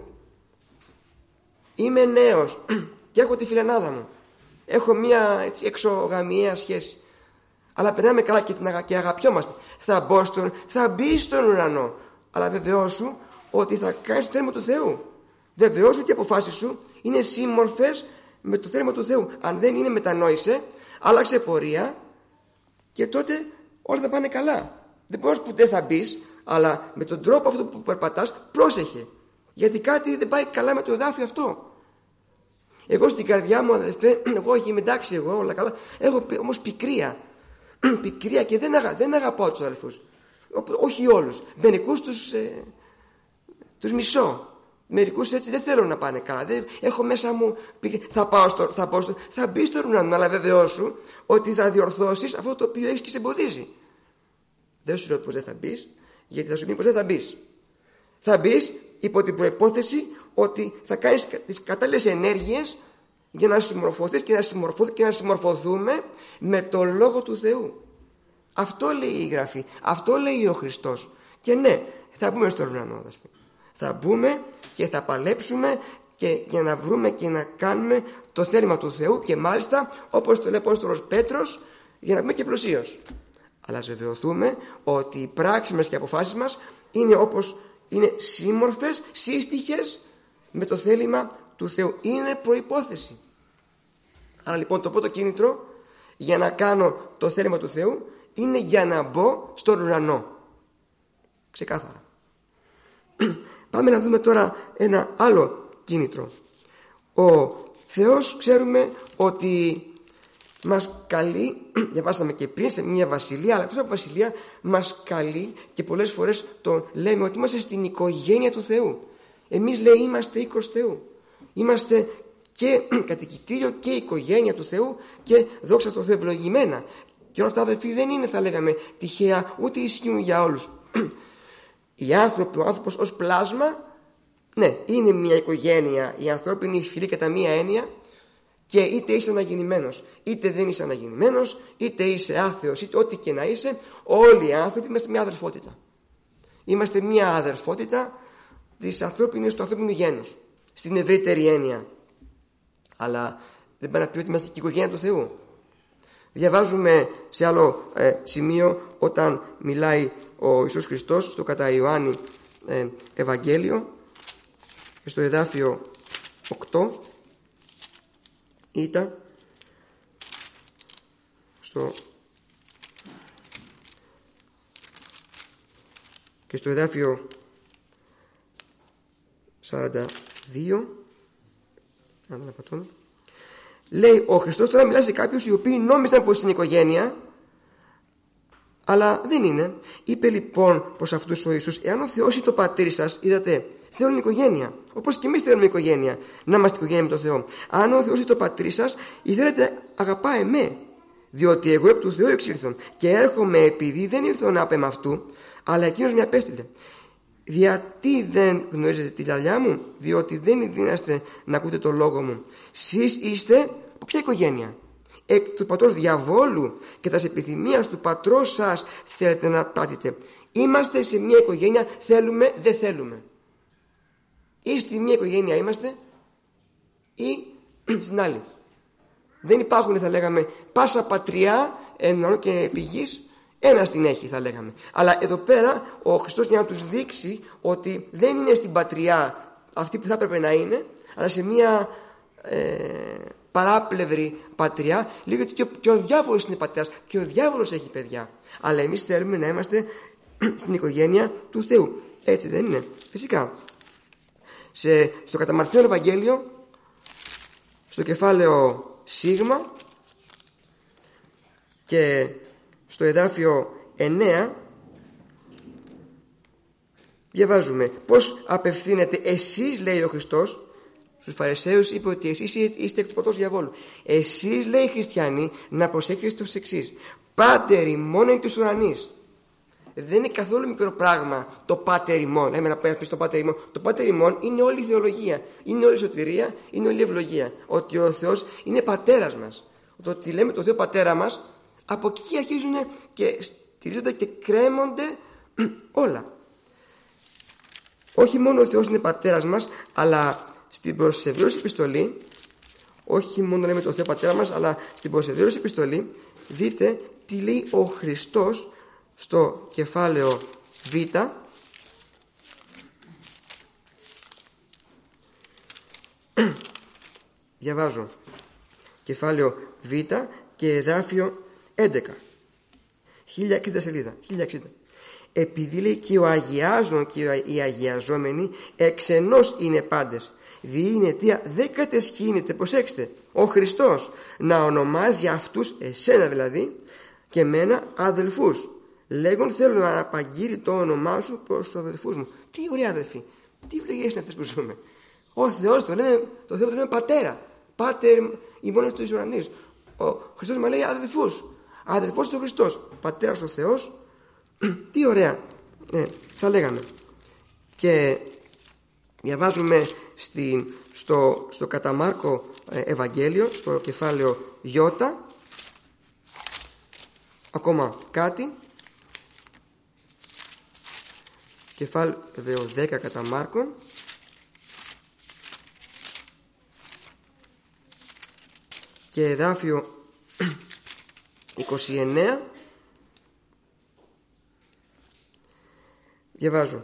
Είμαι νέος και έχω τη φιλενάδα μου. Έχω μια έτσι, εξωγαμιαία σχέση. Αλλά περνάμε καλά και, την αγα... και αγαπιόμαστε. Θα, μπω στον... θα μπει στον ουρανό. Αλλά βεβαιώσου ότι θα κάνεις το θέλημα του Θεού. Βεβαιώσου ότι οι αποφάσεις σου είναι σύμμορφες με το θέλημα του Θεού. Αν δεν είναι, μετανόησε, άλλαξε πορεία και τότε όλα θα πάνε καλά. Δεν μπορείς που δεν θα μπει, αλλά με τον τρόπο αυτό που περπατάς, πρόσεχε. Γιατί κάτι δεν πάει καλά με το εδάφιο αυτό. Εγώ στην καρδιά μου, αδελφέ, εγώ όχι είμαι εντάξει, εγώ όλα καλά. Έχω όμως πικρία. Πικρία και δεν, αγα... δεν αγαπάω τους αδελφούς. Όχι όλους. Μερικούς τους, ε... τους μισώ. Μερικούς έτσι δεν θέλω να πάνε καλά. Δεν... Έχω μέσα μου πικρία. Θα πάω στο... θα, πάω στο... θα μπει στο ουρανό, αλλά βεβαιώσου ότι θα διορθώσεις αυτό το οποίο έχεις και σε εμποδίζει. Δεν σου λέω πως δεν θα μπει, γιατί θα σου πει πως δεν θα μπει. Θα μπει υπό την προϋπόθεση ότι θα κάνεις τις κατάλληλες ενέργειες για να συμμορφωθείς και να, συμμορφω... και να συμμορφωθούμε με το Λόγο του Θεού. Αυτό λέει η Γραφή, αυτό λέει ο Χριστός. Και ναι, θα μπούμε στον ουρανό. Θα μπούμε και θα παλέψουμε και για να βρούμε και να κάνουμε το θέλημα του Θεού, και μάλιστα όπως το λέει ο Απόστολος Πέτρος, για να πούμε και πλουσίως. Αλλά ας βεβαιωθούμε ότι οι πράξεις μας και οι αποφάσεις μας είναι όπως είναι σύμμορφες, σύστοιχες με το θέλημα του Θεού. Είναι προϋπόθεση. Άρα λοιπόν το πρώτο κίνητρο για να κάνω το θέλημα του Θεού είναι για να μπω στον ουρανό. Ξεκάθαρα. Πάμε να δούμε τώρα ένα άλλο κίνητρο. Ο Θεός ξέρουμε ότι μας καλεί, διαβάσαμε και πριν, σε μια βασιλεία, αλλά εκτός από βασιλεία μας καλεί και πολλές φορές το λέμε ότι είμαστε στην οικογένεια του Θεού. Εμείς, λέει, είμαστε οίκος Θεού. Είμαστε και κατοικητήριο και οικογένεια του Θεού και δόξα τω Θεώ, ευλογημένα. Και όλα αυτά, αδελφοί, δεν είναι, θα λέγαμε, τυχαία, ούτε ισχύουν για όλους. Οι άνθρωποι, ο άνθρωπος ως πλάσμα, ναι, είναι μια οικογένεια, η ανθρώπινη φυλή κατά μία έννοια. Και είτε είσαι αναγεννημένος, είτε δεν είσαι αναγεννημένος, είτε είσαι άθεος, είτε ό,τι και να είσαι, όλοι οι άνθρωποι είμαστε μια αδερφότητα. Είμαστε μια αδερφότητα της ανθρώπινης, του ανθρώπινου γένους, στην ευρύτερη έννοια. Αλλά δεν πάει να πει ότι είμαστε και η οικογένεια του Θεού. Διαβάζουμε σε άλλο ε, σημείο, όταν μιλάει ο Ιησούς Χριστός στο κατά Ιωάννη ε, Ευαγγέλιο, στο εδάφιο οκτώ, ήταν στο και στο εδάφιο σαράντα δύο, αν δεν απατώνω, λέει ο Χριστός, τώρα μιλάει σε κάποιους οι οποίοι νόμιζαν πως είναι οικογένεια, αλλά δεν είναι. Είπε λοιπόν προς αυτούς ο Ιησούς, εάν ο Θεός ή το πατήρι σας, είδατε, θέλουν οικογένεια, όπως και εμείς θέλουμε οικογένεια, να είμαστε οικογένεια με τον Θεό. Αν ο Θεός ή το πατήρι σας, ή θέλετε, αγαπά εμέ, διότι εγώ εκ του Θεού εξήλθον και έρχομαι επειδή δεν ήλθω να απ' αυτού, αλλά εκείνος με απέστειλε. Γιατί δεν γνωρίζετε τη λαλιά μου? Διότι δεν δίναστε να ακούτε το λόγο μου. Σεις είστε από ποια οικογένεια? Εκ του πατρός διαβόλου και τας επιθυμίας του πατρός σας θέλετε να πράττετε. Είμαστε σε μια οικογένεια, θέλουμε, δεν θέλουμε. Ή στη μια οικογένεια είμαστε ή στην άλλη. Δεν υπάρχουν, θα λέγαμε, πάσα πατριά εννοώ και πηγής, ένας την έχει, θα λέγαμε. Αλλά εδώ πέρα ο Χριστός, για να τους δείξει ότι δεν είναι στην πατριά αυτή που θα έπρεπε να είναι, αλλά σε μια ε, παράπλευρη πατριά, λέει ότι και ο, και ο διάβολος είναι πατέρας και ο διάβολος έχει παιδιά. Αλλά εμείς θέλουμε να είμαστε στην οικογένεια του Θεού. Έτσι δεν είναι? Φυσικά. Σε, στο κατά Μαθαίον Ευαγγέλιο, στο κεφάλαιο Σίγμα και στο εδάφιο εννέα, διαβάζουμε πως απευθύνεται. Εσείς, λέει ο Χριστός στους Φαρισαίους, είπε ότι εσείς είστε εκ του πατρός διαβόλου. Εσείς, λέει, χριστιανοί, να προσέχετε ως εξής: Πάτερ ημών εν της ουρανής. Δεν είναι καθόλου μικρό πράγμα το πάτερ ημών. Λέμε να πει το πάτερ ημών. Το πάτερ ημών είναι όλη η θεολογία, είναι όλη η σωτηρία, είναι όλη η ευλογία. Ότι ο Θεός είναι πατέρας μας. Το ότι λέμε το Θεό πατέρα μας, Από εκεί αρχίζουν και στηρίζονται και κρέμονται όλα. Όχι μόνο ο Θεός είναι πατέρας μας, αλλά στην προς τους Εβραίους επιστολή, όχι μόνο λέμε το Θεό πατέρα μας, αλλά στην προς τους Εβραίους επιστολή, δείτε τι λέει ο Χριστός στο κεφάλαιο Β, διαβάζω κεφάλαιο Β και εδάφιο έντεκα, χίλια εξήντα σελίδα, χίλια εξήντα. Επειδή λέει και ο αγιάζων και οι αγιαζόμενοι εξ ενός είναι πάντες, διότι είναι αιτία δεν κατεσχύνεται, προσέξτε, ο Χριστός να ονομάζει αυτούς, εσένα δηλαδή και εμένα, αδελφούς, λέγον θέλω να αναπαγγείλει το όνομά σου προς τους αδελφούς μου. Τι ωραία αδελφοί, τι ευλογίες είναι αυτές που ζούμε. Ο Θεός το λέμε, το Θεό το λέμε πατέρα, πάτερ ημών του ουρανίου. Ο Χριστός μας λέει αδελφούς, αδελφός του Χριστός, πατέρας ο Θεός. Τι ωραία ε, θα λέγαμε. Και διαβάζουμε στην, στο, στο κατά Μάρκο ε, Ευαγγέλιο, στο κεφάλαιο Ι, ακόμα κάτι, κεφάλαιο δέκα κατά Μάρκο, και εδάφιο είκοσι εννέα, διαβάζω.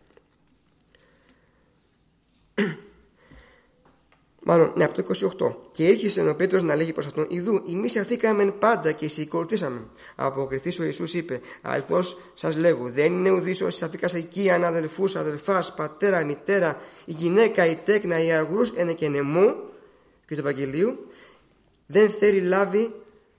Μάλλον, ναι, από το είκοσι οκτώ. Και ήρχισε ο Πέτρος να λέγει προς αυτόν: Ιδού, εμείς αφήκαμεν πάντα και σηκωθήσαμε. Αποκριθείς ο Ιησούς είπε: Αληθώς σας λέγω, δεν είναι ουδής όσοι αφήκασα οικίαν, αδελφούς, αδελφάς, πατέρα, μητέρα, η γυναίκα, η τέκνα, οι αγρούς, ένα και νεμού, και του Ευαγγελίου, δεν θέλει λάβει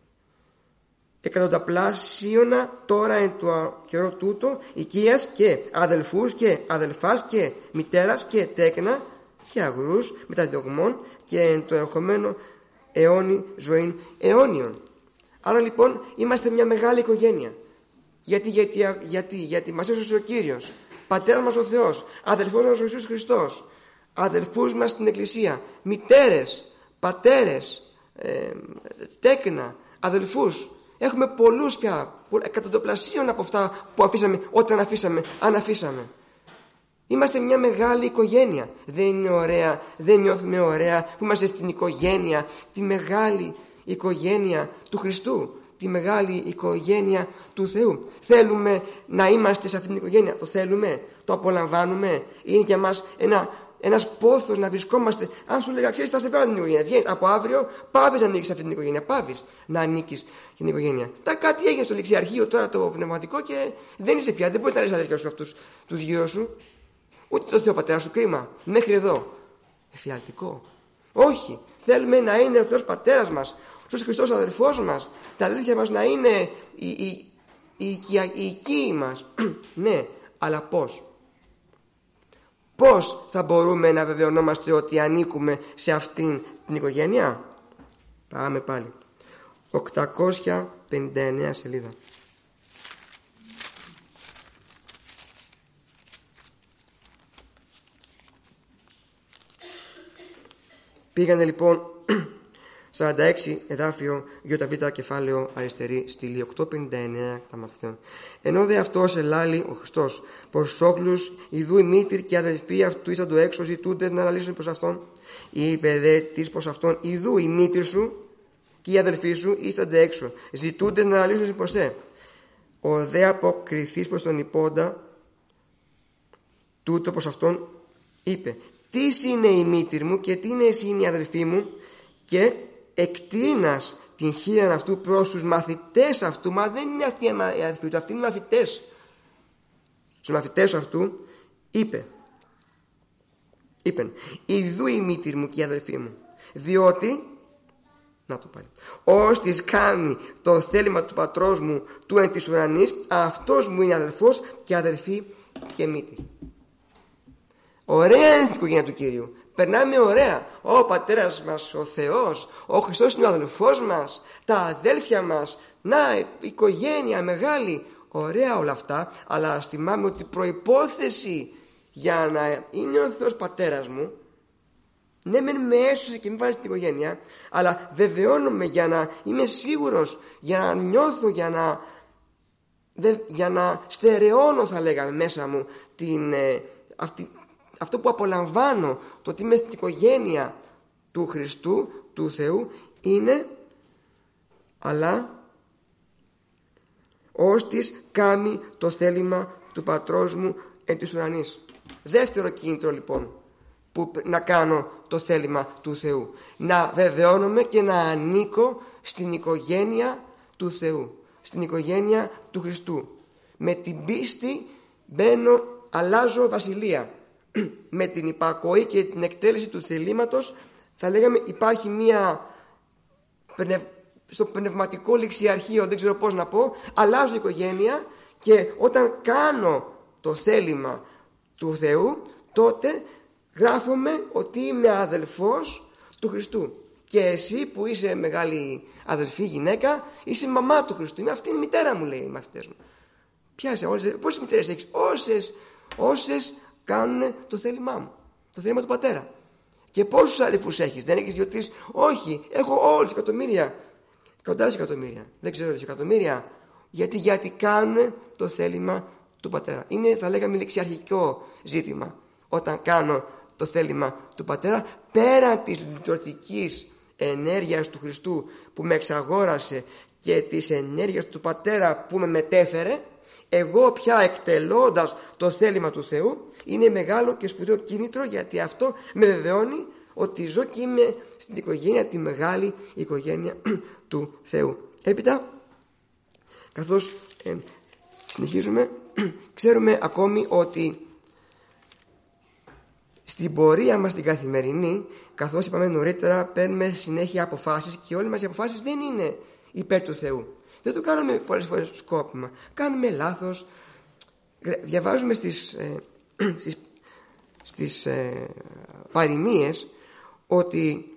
εκατονταπλάσιωνα τώρα εν το καιρό τούτο οικίας και αδελφούς και αδελφάς και μητέρας και τέκνα και αγρούς μεταδιωγμών και εν το ερχομένο αιώνι ζωήν αιώνιον. Άρα λοιπόν είμαστε μια μεγάλη οικογένεια. Γιατί, γιατί, γιατί, γιατί μας έσωσε ο Κύριος, πατέρας μας ο Θεός, αδελφός μας ο Ιησούς Χριστός, αδελφούς μας στην Εκκλησία, μητέρες, πατέρες, ε, τέκνα, αδελφούς. Έχουμε πολλούς πια, εκατοντοπλασίων από αυτά που αφήσαμε όταν αφήσαμε, αν αφήσαμε. Είμαστε μια μεγάλη οικογένεια. Δεν είναι ωραία, δεν νιώθουμε ωραία που είμαστε στην οικογένεια, τη μεγάλη οικογένεια του Χριστού, τη μεγάλη οικογένεια του Θεού. Θέλουμε να είμαστε σε αυτήν την οικογένεια, το θέλουμε, το απολαμβάνουμε. Είναι για μας ένα, ένας πόθος να βρισκόμαστε. Αν σου λέγα, ξέρεις, θα σε βγάλω την οικογένεια, βγαίνεις από αύριο, πάβεις να ανήκεις σε αυτήν την οικογένεια, πάβεις να ανήκεις στην οικογένεια. Τα κάτι έγινε στο ληξιαρχείο τώρα το πνευματικό και δεν είσαι πια, δεν μπορείς να λες αδέρφια σου αυτούς τους γύρω σου. Ούτε το Θεό πατέρα σου, κρίμα, μέχρι εδώ. Εφιαλτικό. Όχι, θέλουμε να είναι ο Θεός πατέρας μας, ο Ιησούς Χριστός αδελφός μας, τα αδέλφια μας να είναι οι, οι, οι, οι, οι οικοί μας. Ναι, αλλά πώς. Πώς θα μπορούμε να βεβαιωνόμαστε ότι ανήκουμε σε αυτήν την οικογένεια? Πάμε πάλι. οκτακόσια πενήντα εννέα σελίδα. Πήγανε λοιπόν σαράντα έξι εδάφιο ΙΒ κεφάλαιο αριστερή στήλη οκτακόσια πενήντα εννέα τα μαθητών. Ενώ δε αυτός ελάλει ο Χριστός προς όχλους ιδού η μήτηρ και οι αδελφοί αυτού ήσαν το έξω ζητούντες να αναλύσουν προς αυτόν. Είπε δε της προς αυτόν: Ιδού η μήτηρ σου και οι αδελφοί σου ήσαντε έξω ζητούντες να αναλύσουν προς σε. Ο δε αποκριθείς προς τον υπόντα τούτο προς αυτόν είπε: Τι είναι η μήτηρ μου και τι είναι εσύ είναι η αδελφή μου? Και εκτείνας την χείραν αυτού προς τους μαθητές αυτού. Μα δεν είναι αυτοί οι αδελφοί του, αυτοί είναι οι μαθητές. Στους μαθητές αυτού είπε είπεν: Ιδού η μήτηρ μου και η αδελφή μου, διότι να το πάλι ως της κάνει το θέλημα του πατρός μου του εν της ουρανής, αυτός μου είναι αδελφός και αδελφή και μήτηρ. Ωραία είναι η οικογένεια του Κυρίου. Περνάμε ωραία. Ο πατέρας μας ο Θεός, ο Χριστός είναι ο αδελφός μας, τα αδέλφια μας, να η οικογένεια μεγάλη. Ωραία όλα αυτά, αλλά ας θυμάμαι ότι προϋπόθεση για να είναι ο Θεός πατέρας μου Ναι, μεν με έσωσε και με βάλει στην οικογένεια, αλλά βεβαιώνομαι για να είμαι σίγουρος, για να νιώθω, για να, για να στερεώνω, θα λέγαμε, μέσα μου την, ε, αυτή, αυτό που απολαμβάνω, το ότι είμαι στην οικογένεια του Χριστού, του Θεού, είναι αλλά ώστις κάμει το θέλημα του πατρός μου εν της ουρανής. Δεύτερο κίνητρο λοιπόν που να κάνω το θέλημα του Θεού, να βεβαιώνομαι και να ανήκω στην οικογένεια του Θεού, στην οικογένεια του Χριστού. Με την πίστη μπαίνω, αλλάζω βασιλεία. Με την υπακοή και την εκτέλεση του θελήματος, θα λέγαμε, υπάρχει μία πνευ... στο πνευματικό ληξιαρχείο, δεν ξέρω πώς να πω, αλλάζω οικογένεια, και όταν κάνω το θέλημα του Θεού, τότε γράφομαι ότι είμαι αδελφός του Χριστού. Και εσύ που είσαι μεγάλη αδελφή γυναίκα, είσαι μαμά του Χριστού. Αυτή είναι η μητέρα μου, λέει οι μαθητές μου. Πιάσε, όλες, πόσες μητέρες έχεις? Όσες, όσες κάνουν το θέλημά μου, το θέλημα του πατέρα. Και πόσους αδελφούς έχεις? Δεν έχεις δύο-τρεις? Όχι, έχω όλες εκατομμύρια, εκατοντάδες εκατομμύρια, δεν ξέρω, εκατομμύρια. Γιατί, γιατί κάνουν το θέλημα του πατέρα. Είναι, θα λέγαμε, ληξιαρχικό ζήτημα. Όταν κάνω το θέλημα του πατέρα, πέραν της λειτουργικής ενέργειας του Χριστού που με εξαγόρασε και της ενέργειας του πατέρα που με μετέφερε, εγώ πια εκτελώντας το θέλημα του Θεού, είναι μεγάλο και σπουδαίο κίνητρο, γιατί αυτό με βεβαιώνει ότι ζω και είμαι στην οικογένεια, τη μεγάλη οικογένεια του Θεού. Έπειτα, καθώς ε, συνεχίζουμε, ξέρουμε ακόμη ότι στην πορεία μας την καθημερινή, καθώς είπαμε νωρίτερα, παίρνουμε συνέχεια αποφάσεις, και όλες μας οι αποφάσεις δεν είναι υπέρ του Θεού. Δεν το κάνουμε πολλές φορές σκόπιμα. Κάνουμε λάθος. Διαβάζουμε στις, ε, στις, στις ε, παροιμίες ότι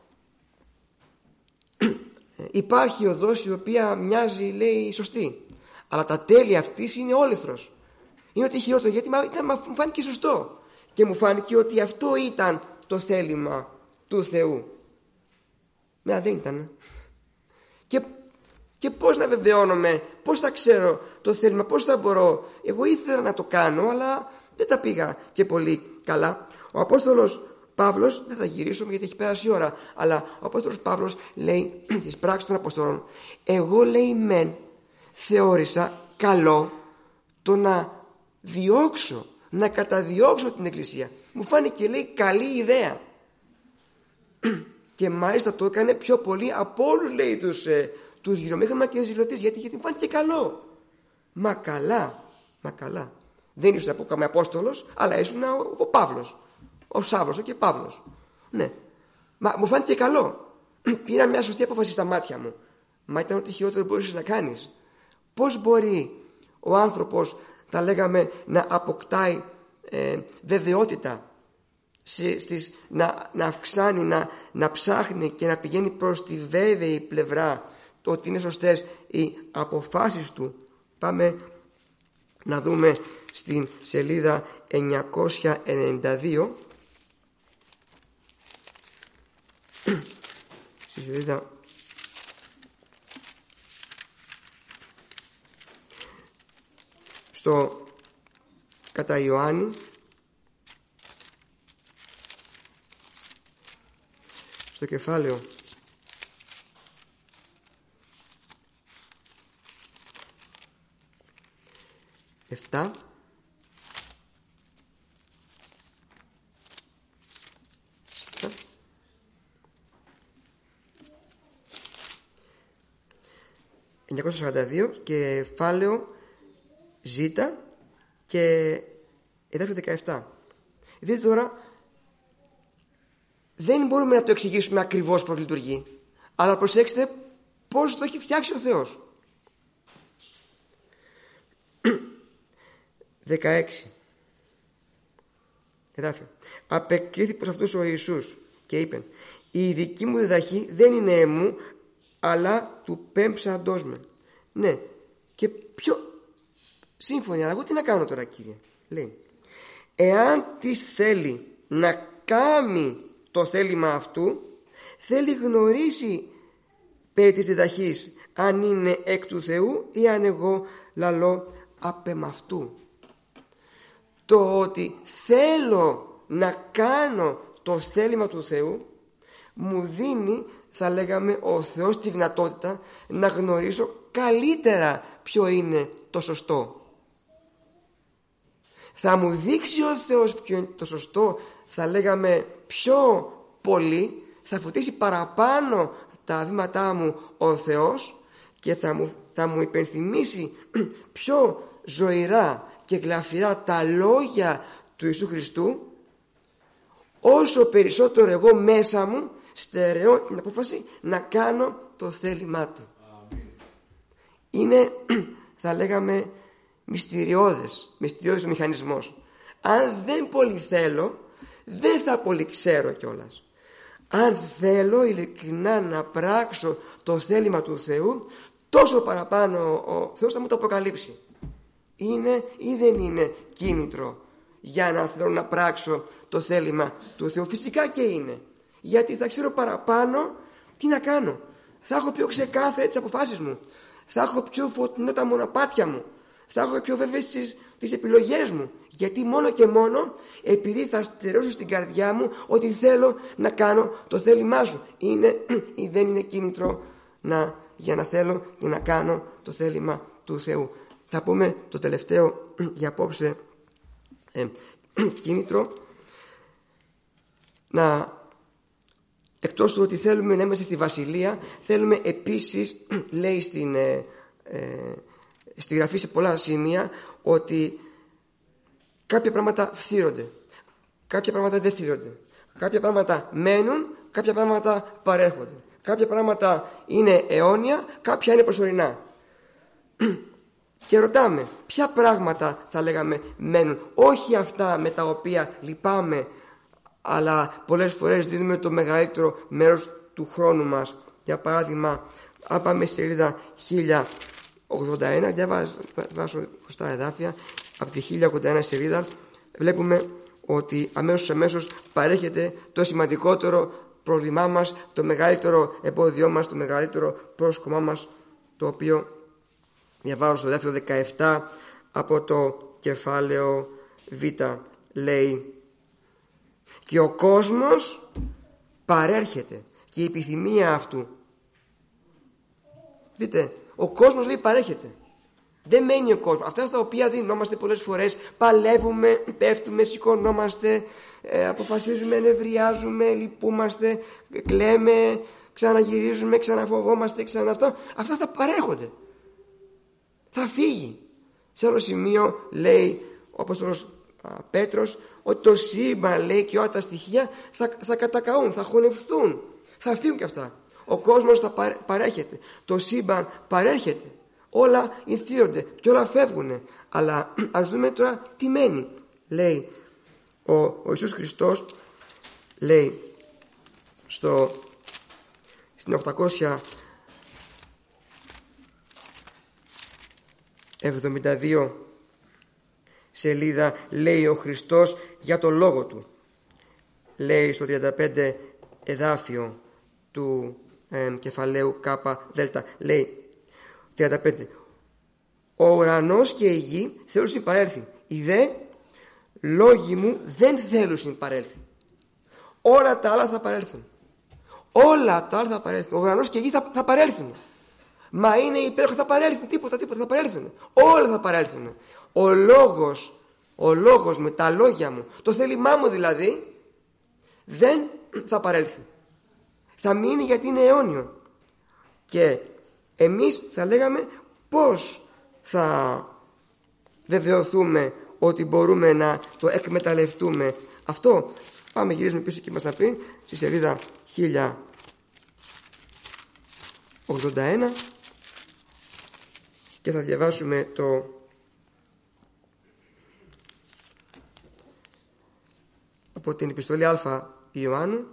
υπάρχει οδός η οποία μοιάζει, λέει, σωστή, αλλά τα τέλη αυτής είναι όλεθρος. Είναι ότι χειρότερο, γιατί μου φάνηκε σωστό και μου φάνηκε ότι αυτό ήταν το θέλημα του Θεού. Ναι, δεν ήταν. Και, και πώς να βεβαιώνομαι, πώς θα ξέρω το θέλημα, πώς θα μπορώ? Εγώ ήθελα να το κάνω, αλλά δεν τα πήγα και πολύ καλά. Ο Απόστολος Παύλος, δεν θα γυρίσω γιατί έχει πέρασει η ώρα, αλλά ο Απόστολος Παύλος λέει στις πράξεις των Αποστόλων, εγώ, λέει, μεν θεώρησα καλό το να διώξω, να καταδιώξω την Εκκλησία. Μου φάνηκε, λέει, καλή ιδέα. Και μάλιστα το έκανε πιο πολύ από όλους, λέει, τους, ε, τους γυρομήχανα και ζηλωτές, γιατί, γιατί μου φάνηκε καλό. Μα καλά, μα καλά. Δεν ήσουν από καμία Απόστολος, αλλά ήσουν ο, ο Παύλος, ο Σάββος, ο και Παύλος. Ναι, μα μου φάνηκε καλό. Πήρα μια σωστή απόφαση στα μάτια μου. Μα ήταν ό,τι χειρότερο μπορούσες να κάνεις. Πώς μπορεί ο άνθρωπος, τα λέγαμε, να αποκτάει ε, βεβαιότητα, στις, να, να αυξάνει, να, να ψάχνει και να πηγαίνει προς τη βέβαιη πλευρά, το ότι είναι σωστές οι αποφάσεις του? Πάμε να δούμε στην σελίδα εννιακόσια ενενήντα δύο, στη σελίδα στο κατά Ιωάννη, στο κεφάλαιο επτά, εννιακόσια σαράντα δύο, κεφάλαιο Ζ και εδάφιο δεκαεπτά. Δείτε τώρα, δεν μπορούμε να το εξηγήσουμε ακριβώς πώς λειτουργεί, αλλά προσέξτε πώς το έχει φτιάξει ο Θεός. δεκαέξι εδάφιο. Απεκρίθη προς αυτούς ο Ιησούς και είπε, η δική μου διδαχή δεν είναι εμού, αλλά του πέμψαντός με. Ναι, και πιο σύμφωνοι, αλλά εγώ τι να κάνω τώρα, Κύριε? Λέει, εάν της θέλει να κάνει το θέλημα αυτού, θέλει γνωρίσει περί της διδαχής, αν είναι εκ του Θεού ή αν εγώ λαλώ απ' εμαυτού. Το ότι θέλω να κάνω το θέλημα του Θεού μου δίνει, θα λέγαμε, ο Θεός τη δυνατότητα να γνωρίσω καλύτερα ποιο είναι το σωστό. Θα μου δείξει ο Θεός ποιο είναι το σωστό, θα λέγαμε, πιο πολύ, θα φωτίσει παραπάνω τα βήματά μου ο Θεός και θα μου, θα μου υπενθυμίσει πιο ζωηρά και γλαφυρά τα λόγια του Ιησού Χριστού, όσο περισσότερο εγώ μέσα μου στερεώ την απόφαση να κάνω το θέλημά του. Amen. Είναι, θα λέγαμε, μυστηριώδες, μυστηριώδης ο μηχανισμός. Αν δεν πολύ θέλω, δεν θα πολύ ξέρω κιόλας. Αν θέλω ειλικρινά να πράξω το θέλημα του Θεού, τόσο παραπάνω ο Θεός θα μου το αποκαλύψει. Είναι ή δεν είναι κίνητρο για να θέλω να πράξω το θέλημα του Θεού? Φυσικά και είναι. Γιατί θα ξέρω παραπάνω τι να κάνω. Θα έχω πιο ξεκάθαρες τις αποφάσεις μου. Θα έχω πιο φωτεινά τα μοναπάτια μου. Θα έχω πιο βέβαιες τις, τις επιλογές μου. Γιατί μόνο και μόνο επειδή θα στερεώσω στην καρδιά μου ότι θέλω να κάνω το θέλημά σου. Είναι ή δεν είναι κίνητρο να, για να θέλω και να κάνω το θέλημα του Θεού? Θα πούμε το τελευταίο για απόψε ε, κίνητρο, να, εκτός του ότι θέλουμε να είμαστε στη Βασιλεία, θέλουμε επίσης, λέει στην, ε, ε, στη γραφή σε πολλά σημεία, ότι κάποια πράγματα φθείρονται, κάποια πράγματα δεν φθείρονται, κάποια πράγματα μένουν, κάποια πράγματα παρέρχονται, κάποια πράγματα είναι αιώνια, κάποια είναι προσωρινά. Και ρωτάμε ποια πράγματα, θα λέγαμε, μένουν, όχι αυτά με τα οποία λυπάμαι, αλλά πολλές φορές δίνουμε το μεγαλύτερο μέρος του χρόνου μας. Για παράδειγμα, αν πάμε στη σελίδα χίλια ογδόντα ένα, διαβάζω χρωστά εδάφια, από τη χίλια ογδόντα ένα σελίδα βλέπουμε ότι αμέσως αμέσως παρέχεται το σημαντικότερο πρόβλημά μας, το μεγαλύτερο εμπόδιό μας, το μεγαλύτερο πρόσκομά μας, το οποίο διαβάζω στο δεύτερο δεκαεπτά από το κεφάλαιο Β. Λέει: και ο κόσμος παρέρχεται και η επιθυμία αυτού. Δείτε, ο κόσμος, λέει, παρέρχεται. Δεν μένει ο κόσμος. Αυτά στα οποία δινόμαστε πολλές φορές, παλεύουμε, πέφτουμε, σηκωνόμαστε, ε, αποφασίζουμε, νευριάζουμε, λυπούμαστε, κλαίμε, ξαναγυρίζουμε, ξαναφοβόμαστε, ξανά αυτό. Αυτά θα παρέρχονται. Θα φύγει. Σε άλλο σημείο λέει ο Απόστολος Πέτρος ότι το σύμπαν, λέει, και όλα τα στοιχεία θα, θα κατακαούν, θα χωνευθούν, θα φύγουν και αυτά. Ο κόσμος θα παρέχεται, το σύμπαν παρέρχεται, όλα ηθίονται και όλα φεύγουν. Αλλά ας δούμε τώρα τι μένει. Λέει ο, ο Ιησούς Χριστός, λέει στο, στην οκτακόσια εβδομήντα δύο σελίδα, λέει ο Χριστός για το λόγο του. Λέει στο τριάντα πέντε εδάφιο του ε, κεφαλαίου Κάπα Δέλτα, λέει τριάντα πέντε: ο ουρανός και η γη θέλουν συμπαρέλθει, οι δε λόγοι μου δεν θέλουν συμπαρέλθει. Όλα τα άλλα θα παρέλθουν. Όλα τα άλλα θα παρέλθουν. Ο ουρανός και η γη θα, θα παρέλθουν. Μα είναι υπέροχο, θα παρέλθουν. Τίποτα, τίποτα, θα παρέλθουν. Όλα θα παρέλθουν. Ο λόγος, ο λόγος με τα λόγια μου, το θέλημά μου δηλαδή, δεν θα παρέλθει. Θα μείνει γιατί είναι αιώνιο. Και εμείς θα λέγαμε πώς θα βεβαιωθούμε ότι μπορούμε να το εκμεταλλευτούμε αυτό. Πάμε, γυρίζουμε πίσω και μας τα πει στη σελίδα χίλια ογδόντα ένα και θα διαβάσουμε το από την επιστολή Α Ιωάννου,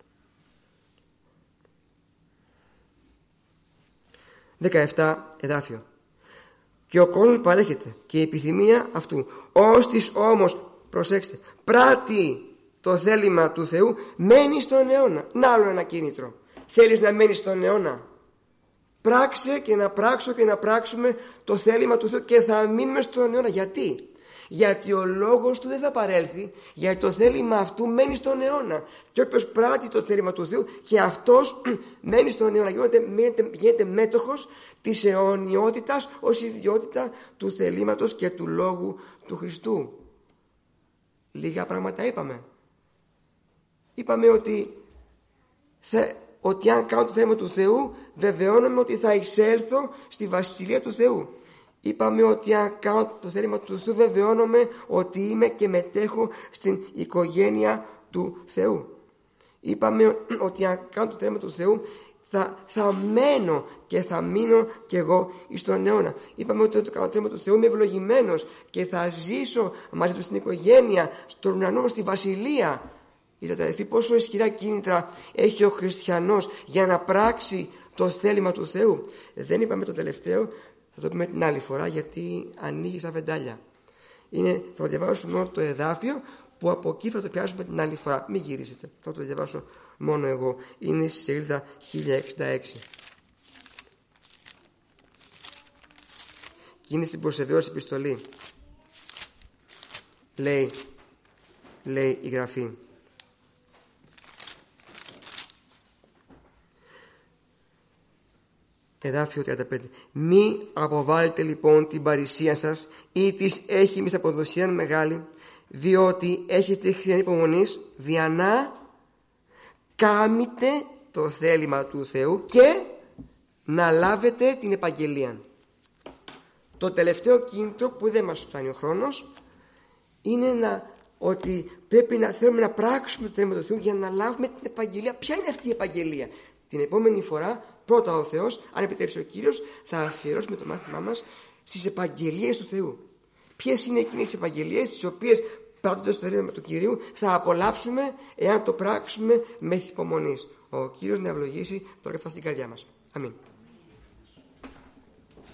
δεκαεπτά εδάφιο. Και ο κόσμος παρέχεται και η επιθυμία αυτού. Όστις όμως, προσέξτε, πράττει το θέλημα του Θεού μένει στον αιώνα. Να άλλο ένα κίνητρο. Θέλεις να μένεις στον αιώνα? Πράξε και να πράξω και να πράξουμε το θέλημα του Θεού και θα μείνουμε στον αιώνα. Γιατί? Γιατί ο λόγος του δεν θα παρέλθει, γιατί το θέλημα αυτού μένει στον αιώνα. Και όποιος πράττει το θέλημα του Θεού, και αυτός μένει στον αιώνα, γίνεται, γίνεται, γίνεται μέτοχος της αιωνιότητας ως ιδιότητα του θελήματος και του λόγου του Χριστού. Λίγα πράγματα είπαμε. Είπαμε ότι, θε, ότι αν κάνω το θέλημα του Θεού, βεβαιώνομαι ότι θα εισέλθω στη Βασιλεία του Θεού. Είπαμε ότι αν κάνω το θέλημα του Θεού, βεβαιώνομαι ότι είμαι και μετέχω στην οικογένεια του Θεού. Είπαμε ότι αν κάνω το θέλημα του Θεού, θα, θα μένω και θα μείνω κι εγώ στον αιώνα. Είπαμε ότι όταν κάνω το θέλημα του Θεού, είμαι ευλογημένος και θα ζήσω μαζί του στην οικογένεια, στον ουρανό, στη Βασιλεία. Είδατε, αδελφοί, πόσο ισχυρά κίνητρα έχει ο χριστιανός για να πράξει το θέλημα του Θεού. Δεν είπαμε το τελευταίο, θα το πούμε την άλλη φορά, γιατί ανοίγει σαν βεντάλια. Είναι, θα το διαβάσω μόνο το εδάφιο, που από εκεί θα το πιάσουμε την άλλη φορά. Μην γυρίσετε, θα το διαβάσω μόνο εγώ. Είναι στη σελίδα χίλια εξήντα έξι. Και είναι στην προς Εβραίους επιστολή. Λέει, λέει η Γραφή. Εδάφιο τριάντα πέντε. Μη αποβάλλετε λοιπόν την παρησία σας ή της έχημης αποδοσίαν μεγάλη, διότι έχετε χριστιανή υπομονής, δια να κάμετε το θέλημα του Θεού και να λάβετε την επαγγελία. Το τελευταίο κίνητρο που δεν μας φτάνει ο χρόνος είναι να, ότι πρέπει να θέλουμε να πράξουμε το θέλημα του Θεού για να λάβουμε την επαγγελία. Ποια είναι αυτή η επαγγελία? Την επόμενη φορά, πρώτα ο Θεός, αν επιτρέψει ο Κύριος, θα αφιερώσουμε το μάθημά μας στις επαγγελίες του Θεού. Ποιες είναι εκείνες οι επαγγελίες τις οποίες, πράττοντας το θέλημα του Κυρίου, θα απολαύσουμε εάν το πράξουμε με υπομονής. Ο Κύριος να ευλογήσει τώρα καθώς στην καρδιά μας. Αμήν.